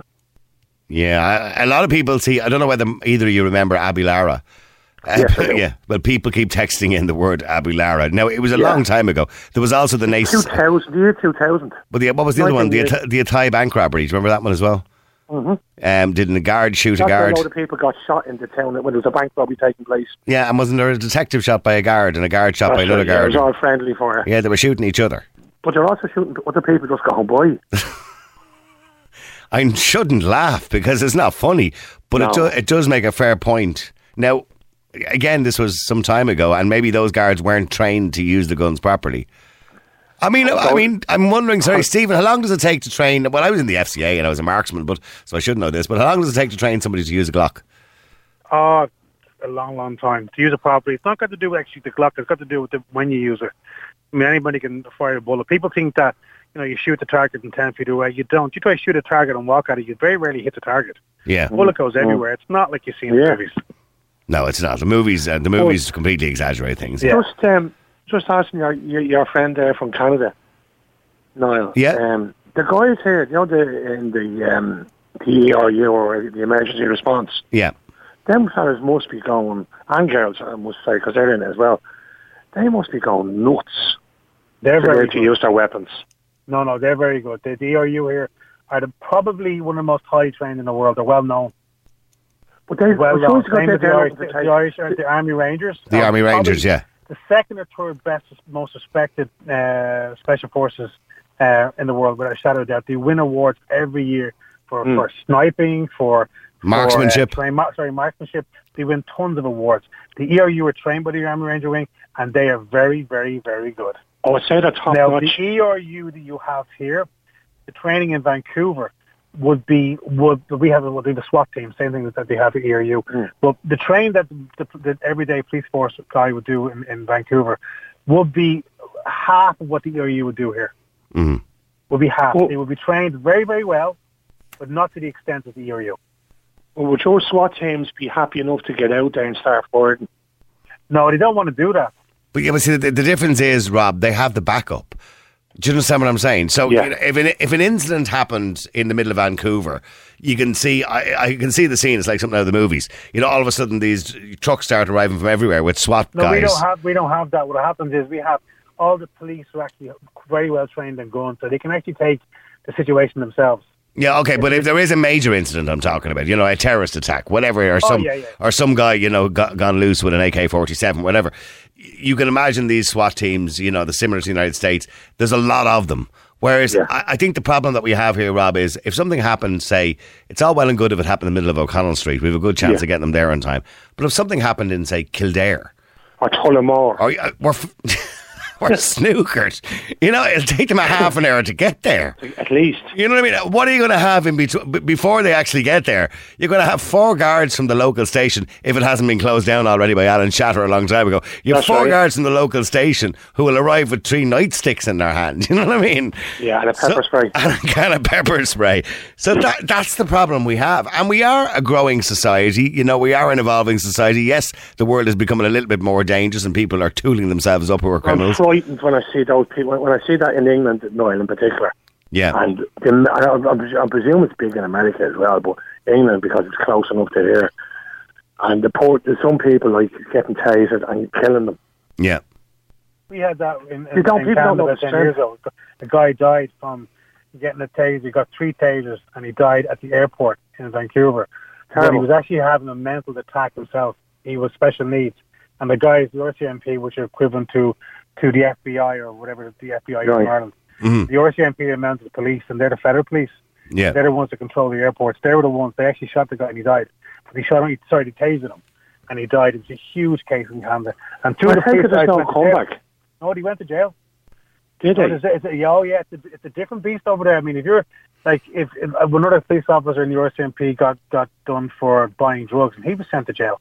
yeah. I, a lot of people see. I don't know whether either of you remember Abu Lara. Uh, Yes, I do. yeah, but people keep texting in the word Abu Lara. Now, it was a Yeah. long time ago. There was also the Two Nace. thousand, the year two thousand. But the, what was the other one? The, nineteen Ata- the Atai bank robbery. Do you remember that one as well? Mm-hmm. Um, didn't a guard shoot a That's where a guard? load of people got shot in the town when there was a bank robbery taking place. Yeah, and wasn't there a detective shot by a guard and a guard shot by That's another right, yeah, guard? it was all friendly for her. Yeah, they were shooting each other. But they're also shooting other people just going by. I shouldn't laugh because it's not funny, but it, do, No. it does make a fair point. Now, again, this was some time ago, and maybe those guards weren't trained to use the guns properly. I mean, I mean, I'm wondering. Sorry, Stephen, how long does it take to train? Well, I was in the F C A and I was a marksman, but so I should know this. But how long does it take to train somebody to use a Glock? Oh, a long, long time. To use it properly, it's not got to do with actually the Glock. It's got to do with the, when you use it. I mean, anybody can fire a bullet. People think that, you know, you shoot the target and ten feet away. You don't. You try to shoot a target and walk at it, you very rarely hit the target. Yeah. The bullet goes everywhere. It's not like you see in Yeah. movies. No, it's not. The movies, uh, the movies completely exaggerate things. Yeah. Just, um, just asking your, your your friend there from Canada, Niall. Yeah. Um, the guys here, you know, the in the um, the E R U or the emergency response. Yeah. Them fellas must be going, and girls, I must say, because they're in it as well. They must be going nuts. They're to, very to good. use their weapons. No, no, they're very good. The, the E R U here are the, probably one of the most highly trained in the world. They're well known. But they, Well well, known. sure Same got as the their Irish, own the, to the take- Irish are the Army Rangers. The are Army probably Rangers, yeah. The second or third best, most respected uh, special forces uh, in the world, without a shadow of doubt. They win awards every year for, Mm. for sniping, for Marksmanship. For, uh, train, mar- sorry, marksmanship. They win tons of awards. The E R U are trained by the Army Ranger Wing, and they are very, very, very good. I would say they're top Now, notch. the E R U that you have here, the training in Vancouver would be would we have would be the SWAT team, same thing that they have at E R U. Mm. But the train that the, the everyday police force guy would do in, in Vancouver would be half of what the E R U would do here. Mhm. Would be half. Well- They would be trained very, very well, but not to the extent of the E R U. Well, would your SWAT teams be happy enough to get out there and start firing? No, they don't want to do that. But yeah, but see, the, the difference is, Rob, they have the backup. Do you understand what I'm saying? So Yeah. you know, if an if an incident happened in the middle of Vancouver, you can see I, I can see the scene. It's like something out of the movies. You know, all of a sudden these trucks start arriving from everywhere with SWAT No, guys. we don't have we don't have that. What happens is we have all the police who are actually very well trained in guns, so they can actually take the situation themselves. Yeah, okay, but if there is a major incident, I'm talking about, you know, a terrorist attack, whatever, or some yeah, yeah. or some guy, you know, got, gone loose with an A K forty-seven, whatever. You can imagine these SWAT teams, you know, the similar to the United States. There's a lot of them. Whereas Yeah. I, I think the problem that we have here, Rob, is if something happened, say, it's all well and good if it happened in the middle of O'Connell Street, we have a good chance Yeah. of getting them there on time. But if something happened in, say, Kildare, Or Tullamore? or uh, we're f- or snookered. You know, it'll take them a half an hour to get there. At least. You know what I mean? What are you going to have in between before they actually get there? You're going to have four guards from the local station, if it hasn't been closed down already by Alan Shatter a long time ago. You have That's four right. guards from the local station who will arrive with three nightsticks in their hand. You know what I mean? Yeah, and a pepper So- spray. And a can of pepper spray. So that that's the problem we have. And we are a growing society. You know, we are an evolving society. Yes, the world is becoming a little bit more dangerous and people are tooling themselves up who are I'm criminals. frightened when I see those people. When I see that in England, Noel in particular. Yeah. And the, I, I, I presume it's big in America as well, but England because it's close enough to here. And the poor, there's some people like getting tasered and killing them. Yeah. We had that in, in, You don't- in people don't Canada know about the ten years ago. A guy died from getting a taser. He got three tasers and he died at the airport in Vancouver. But he Terrible. was actually having a mental attack himself. He was special needs. And the guys, the R C M P, which are equivalent to, to the F B I or whatever the F B I is Right. in Ireland, Mhm. the R C M P are mounted police and they're the federal police. Yeah. They're the ones that control the airports. They were the ones, they actually shot the guy and he died. But he shot him, he, sorry, they tasered him. And he died. It was a huge case in Canada. And two I of the think police there's guys no went to jail. comeback. No, he went to jail. Did No, they? it's a, it's a, oh yeah, it's a, it's a different beast over there. I mean, if you're like, if, if another police officer in the R C M P got, got done for buying drugs, and he was sent to jail.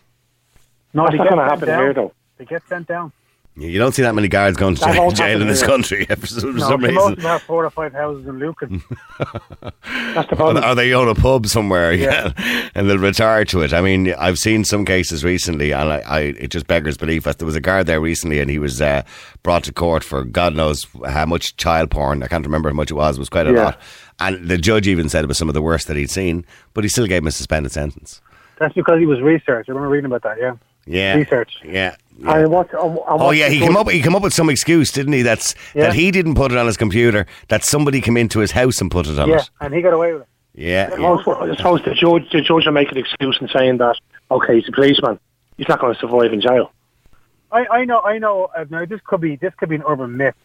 No, That's they not get going to sent happen down. here, though. They get sent down. You don't see that many guards going to That jail, won't jail in happen this here. country for some, No, some so most reason. of them have four or five houses in Lucan. That's the Or, problem. or they own a pub somewhere, yeah, Yeah. and they'll retire to it. I mean, I've seen some cases recently, and I, I it just beggars belief. There was a guard there recently, and he was uh, brought to court for God knows how much child porn. I can't remember how much it was. It was quite a Yeah. lot. And the judge even said it was some of the worst that he'd seen, but he still gave him a suspended sentence. That's because he was research. I remember reading about that. Yeah, Yeah, research. Yeah. yeah. And what, and, and Oh what's yeah, the he good- came up. He came up with some excuse, didn't he? That's Yeah. that he didn't put it on his computer. That somebody came into his house and put it on Yeah, it. and he got away with it. Yeah, I yeah. suppose- I suppose the judge, the judge will make an excuse in saying that, okay, he's a policeman. He's not going to survive in jail. I, I know, I know. Uh, now this could be this could be an urban myth.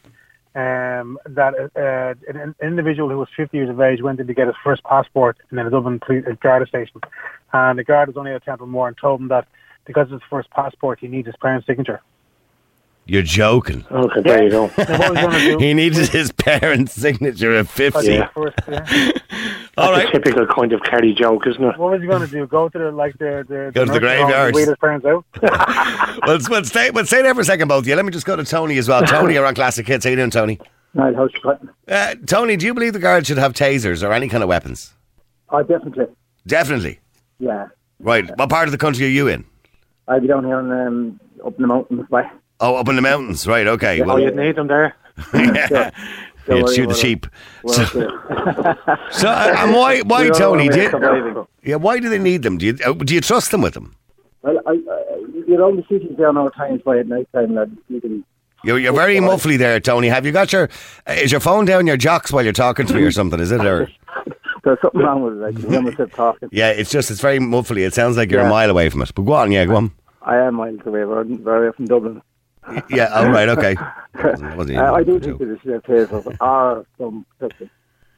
Um, that uh, an, an individual who was fifty years of age went in to get his first passport in a Dublin police, uh, Garda station, and the guard was only at Templemore and told him that because it's his first passport, he needs his parents' signature. You're joking. Okay, there you go. Now, what was he going to do? He needed his parents' signature at Because fifty. he Yeah. was first, yeah. All That's right. a typical kind of Kerry joke, isn't it? What was he going to do? Go to the like the the, Go to the nursing home and graveyards. wait his parents out? well, well, stay, well, stay there for a second, both of you. Let me just go to Tony as well. Tony, you're on Classic Hits. How you doing, Tony? Right, how's you cutting? Uh, Tony, do you believe the guards should have tasers or any kind of weapons? Oh, definitely. Definitely. Yeah. Right. What part of the country are you in? I'll be down here in, um, up in the mountains. By. Oh, up in the mountains. Right. Okay. Oh, Well, you'd need them there. yeah. Don't You'd worry shoot the about it. sheep. Well, So, okay. so, uh, and why, why, We're all Tony? on Do way you, surviving. yeah, why do they need them? Do you, uh, do you trust them with them? Well, I, I, you're on the cities there now times by at night time, lad. You can, You're, you're very muffly there, Tony. Have you got your? Uh, is your phone down your jocks while you're talking to me or something? Is it? Or there's something wrong with it. Like, you never keep talking. yeah, it's just it's very muffly. It sounds like you're a Yeah. mile away from it. But go on, yeah, go on. I am miles away. We're very from Dublin. Yeah, all right, okay. Wasn't- wasn't even Uh, I do a think joke. that the tasers are some protection.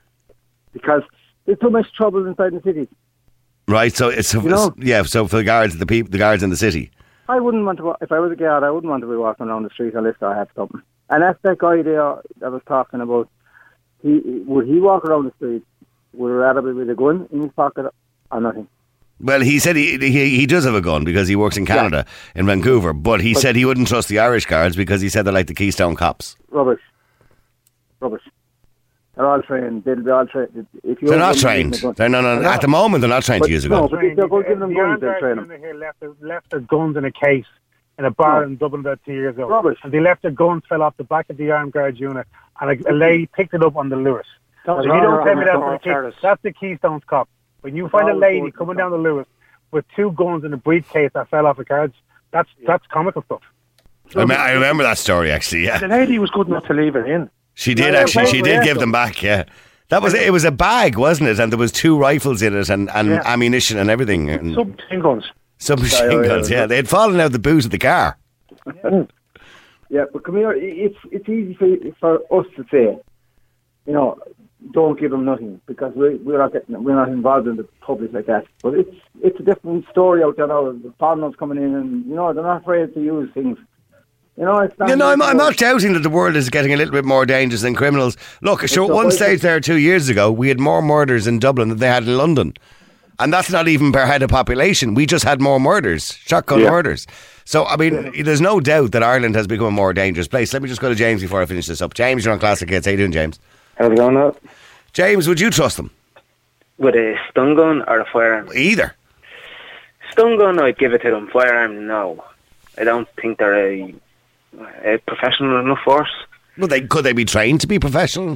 Because there's too much trouble inside the city. Right, so it's You know- yeah. So for the guards, the people, the guards in the city. I wouldn't want to, wa- if I was a guard, I wouldn't want to be walking around the street unless I have something. And that's that guy there that was talking about. He would he walk around the street? Would he rather be with a gun in his pocket or nothing? Well, he said he, he he does have a gun because he works in Canada in Vancouver. But he said he wouldn't trust the Irish guards because he said they're like the Keystone Cops. Rubbish. Rubbish. They're all trained. They'll be all trained. If you They're not trained. They're no, no, at the moment they're not trained But to use a no, gun. but if they're going to give them The guns, armed they'll guards train in them. here left, their- left their guns in a case in a bar No. in Dublin about two years ago. Rubbish. And they left their guns, fell off the back of the armed guards unit, and a, a lady picked it up on the Lewis. That So was if you wrong, don't tell me wrong, that's wrong, the, Key, Charles. that's the Keystones cop. When you find a Wrong, lady wrong, coming wrong. down the Lewis with two guns in a briefcase that fell off the cards, that's that's comical stuff. I, me- I remember that story actually. Yeah, The lady was good enough to leave it in. she did Yeah, actually. She yeah, did yeah. give them back. Yeah, that was it. Was a bag, wasn't it? And there was two rifles in it and, and Yeah. ammunition and everything. And Submachine guns. submachine Yeah, yeah, guns. yeah. Yeah, they had fallen out the boot of the car. Yeah, but come here. It's it's easy for for us to say, you know, don't give them nothing because we we're not getting we're not involved in the public like that. But it's it's a different story out there now. The foreigners coming in, and you know they're not afraid to use things. You know, it's not You know, I'm, I'm not doubting that the world is getting a little bit more dangerous than criminals. Look, sure, at one stage there two years ago, we had more murders in Dublin than they had in London. And that's not even per head of population. We just had more murders, shotgun Yeah. murders. So, I mean, there's no doubt that Ireland has become a more dangerous place. Let me just go to James before I finish this up. James, you're on Classic Hits. How you doing, James? How's it going now? James, would you trust them? With a stun gun or a firearm? Either. Stun gun, I'd give it to them. Firearm, no. I don't think they're a, a professional enough force. Well, they, could they be trained to be professional?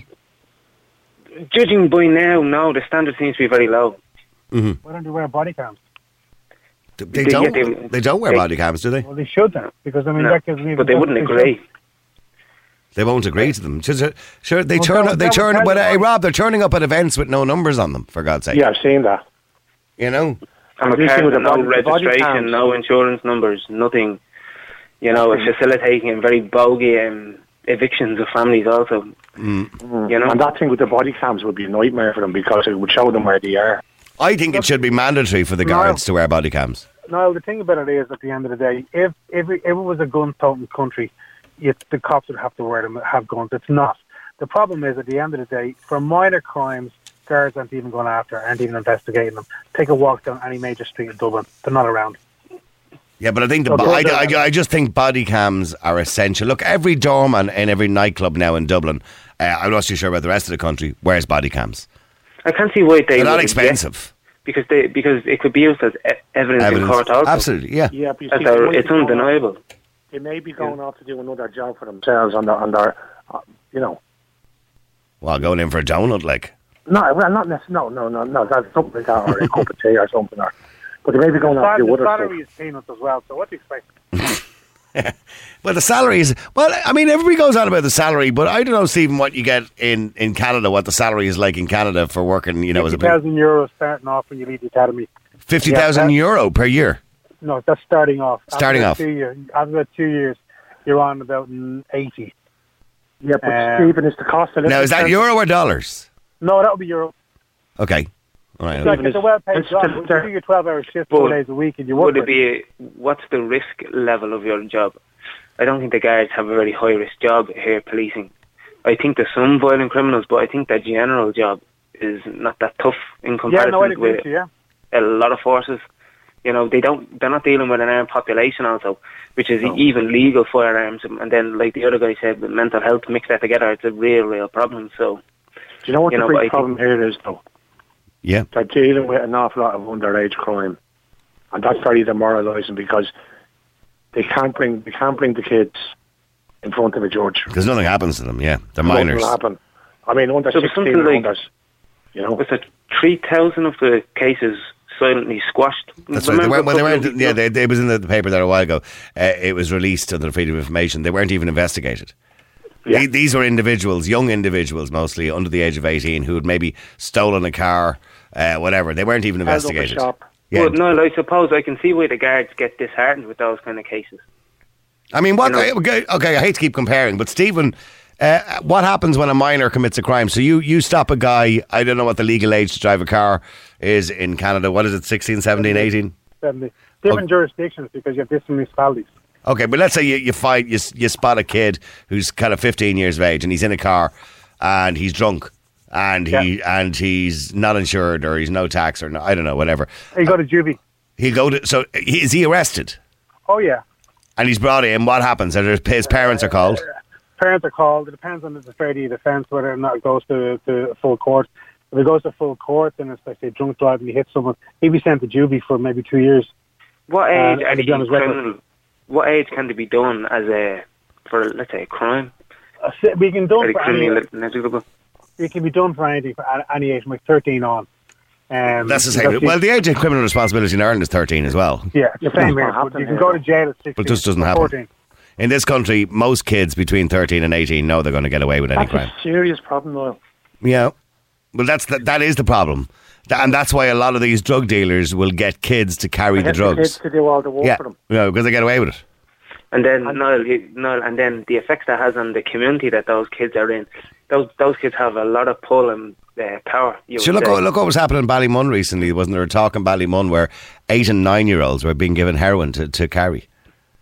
Judging by now, no. The standard seems to be very low. Why don't you wear body cams? They, they They- don't. yeah, They, they- don't wear they- body cams, do they? Well, they should then, because I mean No, that gives me. but they wouldn't agree. They won't agree to them. Sure, sure they Well, turn that- up. They that turn would up. But tell hey, you- Rob, they're turning up at events with no numbers on them. For God's sake, Yeah, I've seen that. you know. I'm a Have you car seen with the no body- the body registration, cams? no insurance numbers, nothing. You know, it's facilitating and very bogey um, evictions of families also. Mm. You know? And that thing with the body cams would be a nightmare for them because it would show them where they are. I think it should be mandatory for the No. guards to wear body cams. No, the thing about it is, at the end of the day, if if it, if it was a gun-toting country, you, the cops would have to wear them, have guns. It's not. The problem is, at the end of the day, for minor crimes, guards aren't even going after, aren't even investigating them. Take a walk down any major street in Dublin; they're not around. Yeah, but I think the Well, bo- I, they're- I, I just think body cams are essential. Look, every doorman in every nightclub now in Dublin, uh, I'm not too sure about the rest of the country, wears body cams. I can't see why they They're not would expensive. object, because they because it could be used as e- evidence, in Evidence. court also. Absolutely, yeah. Yeah, but you That's see, our- they might it's be going off- undeniable. They may be going off to do another job for themselves on their, on their uh, you know. Well, going in for a donut, like. No, well, not necessarily. No, no, no, no. That's something like that, or a cup of tea or something. Or, but they may be going off to The do other salary stuff. is peanuts as well. So what do you expect? Well, the salary is... Well, I mean, everybody goes on about the salary, but I don't know, Stephen, what you get in, in Canada, what the salary is like in Canada for working, you know, as a... Fifty thousand euros starting off when you leave the academy. fifty thousand Yeah, euro per year. No, that's starting off. Starting after off. Two years, after about two years, you're on about eighty. Yeah, but Um, Stephen, it's the cost of living. Now, is that euro or dollars? No, that would be euro. Okay. All right. It's like it's a well-paid it's- job. it's- You do your twelve-hour shift four But days a week, and you work. Would it with be? A, what's the risk level of your job? I don't think the guards have a very high risk job here policing. I think there's some violent criminals, but I think the general job is not that tough in Yeah, comparison no, I'd agree with with you. Yeah. a lot of forces. You know, they don't. They're not dealing with an armed population also, which is No. even legal firearms. And then, like the other guy said, with mental health, mix that together, it's a real, real problem. So, Do you know what you the know, but I big problem here is, though? Yeah. They're dealing with an awful lot of underage crime, and that's very demoralising because they can't bring they can't bring the kids in front of a judge. Because nothing happens to them, yeah. They're Nothing minors. will happen. I mean, under So there's sixteen something like- unders, you know. was it three thousand of the cases silently squashed? That's right. They Remember weren't, well, they a couple weren't, of yeah, weeks they, it was in the, the paper there a while ago. Uh, it was released under the Freedom of Information. They weren't even investigated. Yeah. The- These were individuals, young individuals mostly, under the age of eighteen, who had maybe stolen a car, uh, whatever. They weren't even Held up a investigated. shop. Yeah. Well, no, I suppose I can see why the guards get disheartened with those kind of cases. I mean, what? You know- okay, okay, I hate to keep comparing, but Stephen, uh, what happens when a minor commits a crime? So you, you stop a guy, I don't know what the legal age to drive a car is in Canada. What is it, sixteen, seventeen, eighteen? Seventy. Different jurisdictions because you have different municipalities. Okay, but let's say you, you find you, you spot a kid who's kind of fifteen years of age and he's in a car and he's drunk and he and he's not insured or he's no tax or no, I don't know, whatever. You go to juvie. He'll go to. So he- is he arrested? Oh yeah. And he's brought in. What happens? And his parents are called. Parents are called. It depends on the severity of the offence, whether or not it goes to, to full court. If it goes to full court, then it's like say drunk driving, you hit someone, he'd be sent to juvie for maybe two years. What Uh, age are and they be on his record. criminal? What age can they be done as a for let's say a crime? Uh, si- We can done Are they for any, criminally eligible? it can be done for anything for a- any age, from like thirteen on. Um, That's the same. because you- Well, the age of criminal responsibility in Ireland is thirteen as well. yeah, it's the Yeah, same but here. it's not But you happening can go here, to jail at sixteen. But it just doesn't or happen. fourteen. In this country, most kids between thirteen and eighteen know they're going to get away with any That's crime. a serious problem, though. Yeah. Well, that's the, that is the problem. Th- And that's why a lot of these drug dealers will get kids to carry the Get the kids drugs. to do all the work Yeah, for them. you know, because they get away with it. And then Niall, you- Niall, and then the effects that has on the community that those kids are in. Those those kids have a lot of pull and uh, power. You So would look, say. what- look what was happening in Ballymun recently. Wasn't there a talk in Ballymun where eight and nine year olds were being given heroin to, to carry?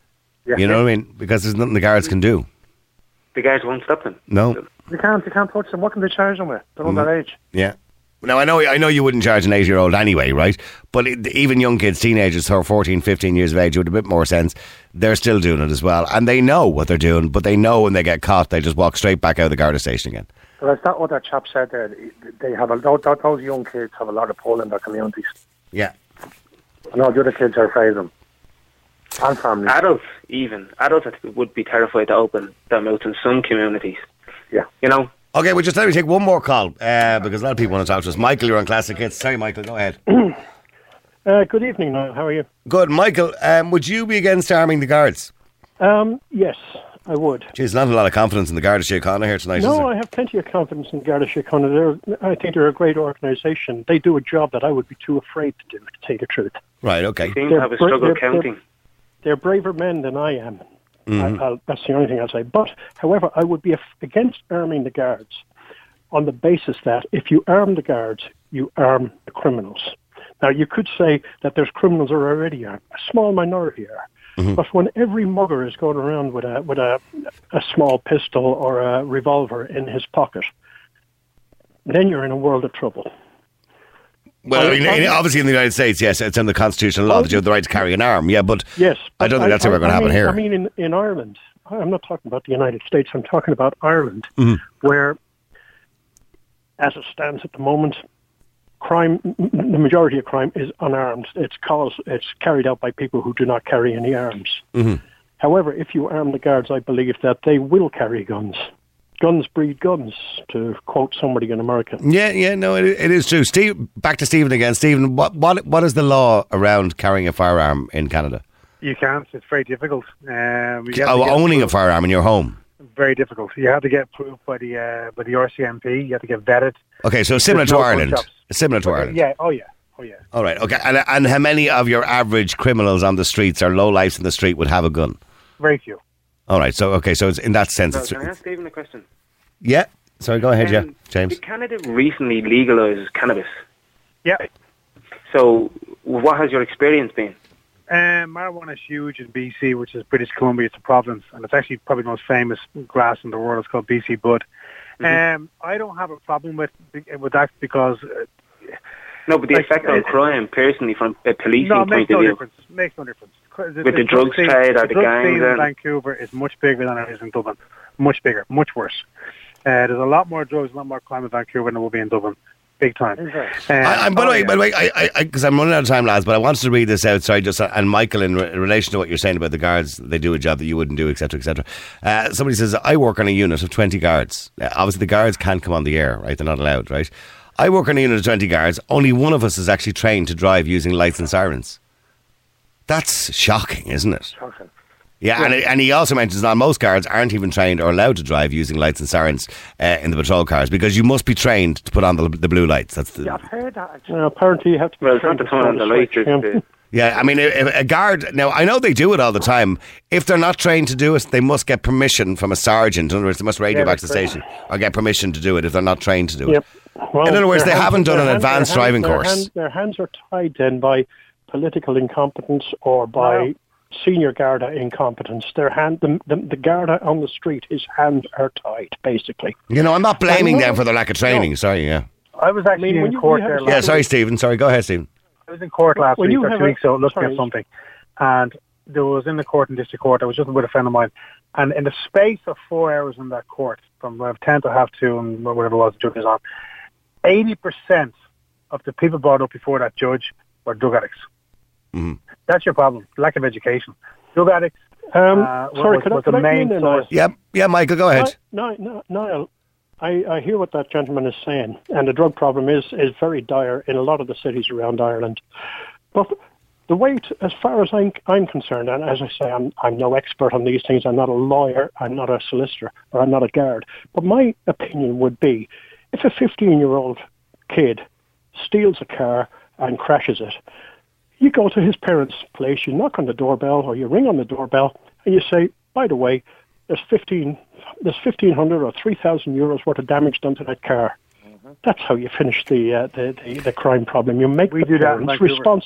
Yeah. You know what I mean? Because there's nothing the guards can do. The guards won't stop them. No. They can't. They can't touch them. What can they charge them with? They're mm. underage. Yeah. Now, I know I know you wouldn't charge an eight-year-old anyway, right? But it, even young kids, teenagers who are fourteen, fifteen years of age with a bit more sense, they're still doing it as well. And they know what they're doing, but they know when they get caught, they just walk straight back out of the Garda station again. Well, that's not what that chap said there. They have a lot, those young kids have a lot of pull in their communities. Yeah. And all the other kids are afraid of them. And families. Adults, even. Adults would be terrified to open their mouths in some communities. Yeah. You know? Okay, well, just let me take one more call, uh, because a lot of people want to talk to us. Michael, you're on Classic Hits. Sorry, Michael, go ahead. uh, good evening, Niall. How are you? Good. Michael, um, would you be against arming the guards? Um, yes, I would. Geez, not a lot of confidence in the Garda Síochána here tonight, No, is there? I have plenty of confidence in Garda Síochána. They're, I think they're a great organisation. They do a job that I would be too afraid to do, to tell you the truth. Right, okay. They seem to have a struggle they're, counting. They're, they're braver men than I am. Mm-hmm. I, I'll, that's the only thing I'll say. But, however, I would be af- against arming the guards on the basis that if you arm the guards, you arm the criminals. Now, you could say that there's criminals who are already armed. A small minority are. Mm-hmm. But when every mugger is going around with a with a, a small pistol or a revolver in his pocket, then you're in a world of trouble. Well, I mean, in, obviously in the United States, yes, it's in the constitutional law that you have the right to carry an arm, yeah, but yes, I don't think that's ever going to happen mean, here. I mean, in, in Ireland, I'm not talking about the United States, I'm talking about Ireland, mm-hmm. where, as it stands at the moment, crime, the majority of crime is unarmed. It's caused, it's carried out by people who do not carry any arms. Mm-hmm. However, if you arm the guards, I believe that they will carry guns. Guns breed guns, to quote somebody in America. Yeah, yeah, no, it, it is true. Steve, back to Stephen again. Stephen, what, what, what is the law around carrying a firearm in Canada? You can't. It's very difficult. Um, oh, owning a firearm in your home? Very difficult. You have to get approved by the uh, by the R C M P. You have to get vetted. Okay, so similar to Ireland. Similar to okay, Ireland. Yeah. Oh yeah. Oh yeah. All right. Okay. And and how many of your average criminals on the streets or low lifes in the street would have a gun? Very few. All right. So okay. So it's in that sense. So, it's, can I ask Stephen a question? Yeah. Sorry. Go ahead. Um, yeah, James. Did Canada recently legalise cannabis? Yeah. So, what has your experience been? Um, marijuana is huge in B C, which is British Columbia. It's a province, and it's actually probably the most famous grass in the world. It's called B C bud. Mm-hmm. Um, I don't have a problem with with that because uh, no, but the like, effect on uh, crime, personally, from a policing no, point no of view, difference. Makes no difference. The, with the, the drug scene, trade or the, the drug gangs scene in in Vancouver is much bigger than it is in Dublin. Much bigger, much worse. Uh, there's a lot more drugs, a lot more crime in Vancouver than there will be in Dublin. Big time. Uh, I, I'm, by the way, by the way, I, I, because I'm running out of time, lads, but I wanted to read this out. Sorry, just and Michael, in, re- in relation to what you're saying about the guards, they do a job that you wouldn't do, et cetera, et cetera. Uh, somebody says, I work on a unit of twenty guards. Uh, obviously, the guards can't come on the air, right? They're not allowed, right? I work on a unit of twenty guards. Only one of us is actually trained to drive using lights and sirens. That's shocking, isn't it? Shocking. Yeah, yeah. And, and he also mentions that most guards aren't even trained or allowed to drive using lights and sirens uh, in the patrol cars because you must be trained to put on the, the blue lights. That's the, yeah, I've heard that. Actually. Well, apparently you have to be well, trained it's not to turn on the lights. Yeah. yeah, I mean, a, a guard, now I know they do it all the time. If they're not trained to do it, they must get permission from a sergeant. In other words, they must radio yeah, back to the station or get permission to do it if they're not trained to do yep. it. Well, in other words, they hands, haven't done an hand, advanced hand, driving their course. Hand, their hands are tied then by political incompetence or by wow. senior Garda incompetence. Their hand, the, the, the Garda on the street, his hands are tied, basically. You know, I'm not blaming no, them for their lack of training. no. Sorry, yeah. I was actually I mean, in you, court you there have, last Yeah, sorry, Stephen. Sorry, go ahead, Stephen. I was in court last when week you or have two a, weeks ago looking sorry. at something, and there was in the court in district court. I was just with a friend of mine, and in the space of four hours in that court, from uh, ten to half two and whatever it was the judge was on, eighty percent of the people brought up before that judge were drug addicts. Mm-hmm. That's your problem, lack of education. Drug addicts. Um, uh, sorry, was, could, was I, the could I main come in source. Yeah, yeah, Michael, go ahead. No, no, Niall, I, I hear what that gentleman is saying, and the drug problem is, is very dire in a lot of the cities around Ireland. But the way, to, as far as I'm, I'm concerned, and as I say, I'm, I'm no expert on these things, I'm not a lawyer, I'm not a solicitor, or I'm not a guard, but my opinion would be, if a fifteen-year-old kid steals a car and crashes it, you go to his parents' place, you knock on the doorbell, or you ring on the doorbell, and you say, by the way, there's fifteen, there's fifteen hundred or three thousand euros worth of damage done to that car. Mm-hmm. That's how you finish the, uh, the, the the crime problem. You make we the do parents that responsible.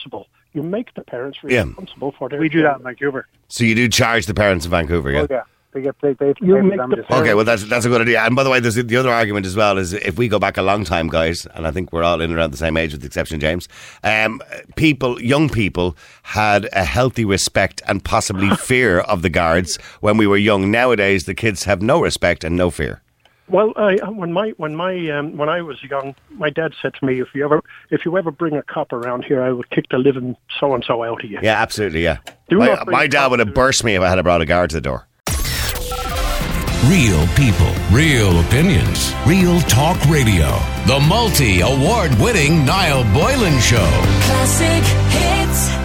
you make the parents Yeah. responsible for their We do that in children. Vancouver. So you do charge the parents in Vancouver, yeah? Oh yeah, they get they they, You pay make for the damages. Okay, well that's that's a good idea. And by the way, there's the other argument as well is if we go back a long time, guys, and I think we're all in around the same age with the exception of James. Um, people, young people, had a healthy respect and possibly fear of the guards when we were young. Nowadays, the kids have no respect and no fear. Well, I, when my when my um, when I was young, my dad said to me, "If you ever if you ever bring a cop around here, I will kick the living so and so out of you." Yeah, absolutely. Yeah, Do my, not bring my a dad cop would have to- burst me if I had brought a guard to the door. Real people, real opinions, real talk radio. The multi-award winning Niall Boylan Show. Classic hits.